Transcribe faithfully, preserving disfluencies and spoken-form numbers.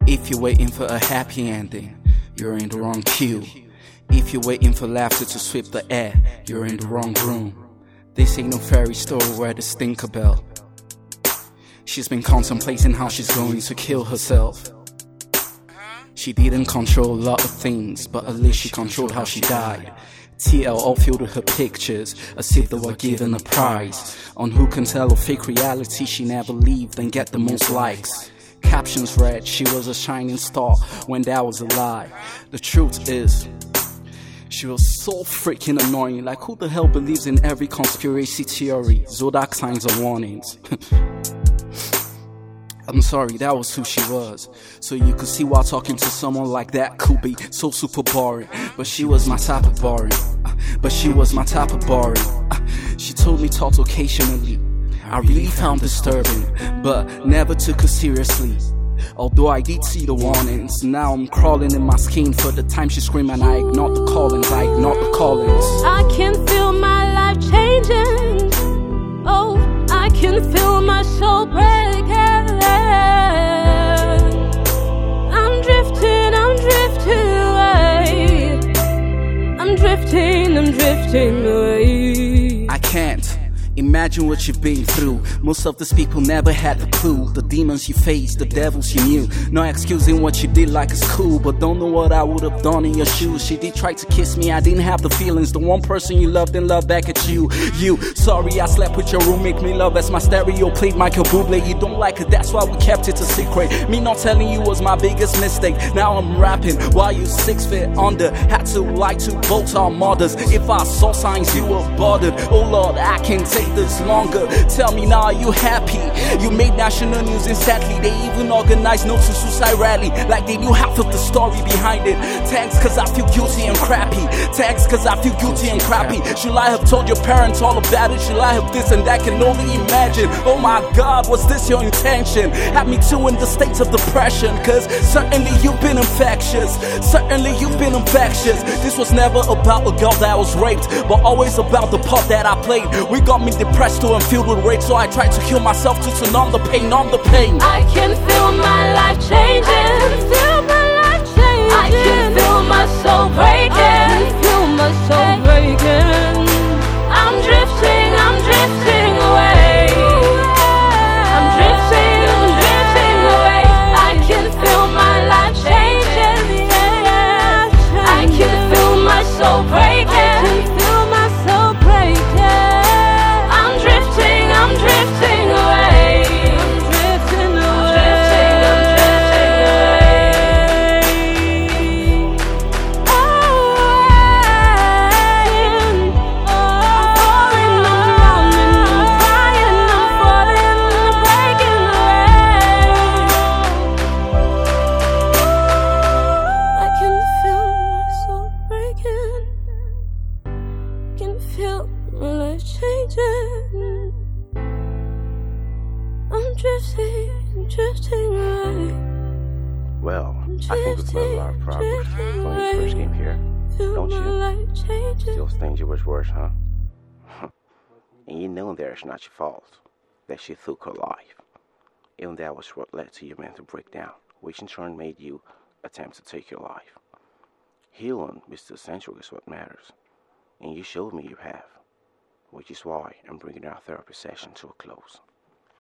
If you're waiting for a happy ending, you're in the wrong queue. If you're waiting for laughter to sweep the air, you're in the wrong room. This ain't no fairy story where the stinker bell. She's been contemplating how she's going to kill herself. She didn't control a lot of things, but at least she controlled how she died. T L all filled with her pictures, as if they were given a prize on who can tell a fake reality she never lived and get the most likes. Captions read, she was a shining star when that was a lie. The truth is, she was so freaking annoying. Like, who the hell believes in every conspiracy theory? Zodiac signs and warnings. I'm sorry, that was who she was. So you could see why talking to someone like that could be so super boring. But she was my type of boring. But she was my type of boring. She told me talk occasionally. I really found disturbing, but never took her seriously. Although I did see the warnings, now I'm crawling in my skin for the time she screamed and I ignored the callings, I ignored the callings. I can feel my life changing. Oh, I can feel my soul breaking. I'm drifting, I'm drifting away. I'm drifting, I'm drifting away. I can't imagine what you've been through. Most of these people never had the clue. The demons you faced, the devils you knew. No excusing what you did like it's cool, but don't know what I would have done in your shoes. She did try to kiss me, I didn't have the feelings. The one person you loved didn't love back at you. You, sorry I slept with your room, make me love as my stereo played Michael Bublé. You don't like it, that's why we kept it a secret. Me not telling you was my biggest mistake. Now I'm rapping while you six feet under. Had to lie to both our mothers. If I saw signs you were bothered, oh Lord, I can't take this longer. Tell me now, are you happy? You made national news instantly. They even organized no to suicide rally, like they knew half of the story behind it. Thanks cause I feel guilty and crappy. Thanks cause I feel guilty and crappy. Should I have told your parents all about it? Should I have this and that? Can only imagine. Oh my God, was this your intention? Had me too in the state of depression. Cause certainly you've been infectious. Certainly you've been infectious. This was never about a girl that was raped, but always about the part that I played. We got me depressed too and filled with rage, so I tried to kill myself to, to numb the pain, numb the pain. I can feel my life changing. I can feel my life changing. I can feel my soul breaking. I can feel my soul breaking. I'm drifting, I'm drifting away. I'm drifting, I'm drifting away. I can feel my life changing. I can feel my soul breaking. I can feel my soul breaking. I'm drifting, I'm drifting away. I'm drifting away. I'm drifting, I'm drifting away. I'm falling, I'm drowning, I'm crying, I'm falling, I'm breaking away. I can feel my soul breaking. I can feel my life changing. I'm drifting, I'm drifting away. Well, I think we've made a lot of progress from when you first came here, don't you? Still things you wish worse, huh? And you know that it's not your fault that she took her life. Even that was what led to your mental breakdown, which in turn made you attempt to take your life. Healing is the essential is what matters, and you showed me you have, which is why I'm bringing our therapy session to a close.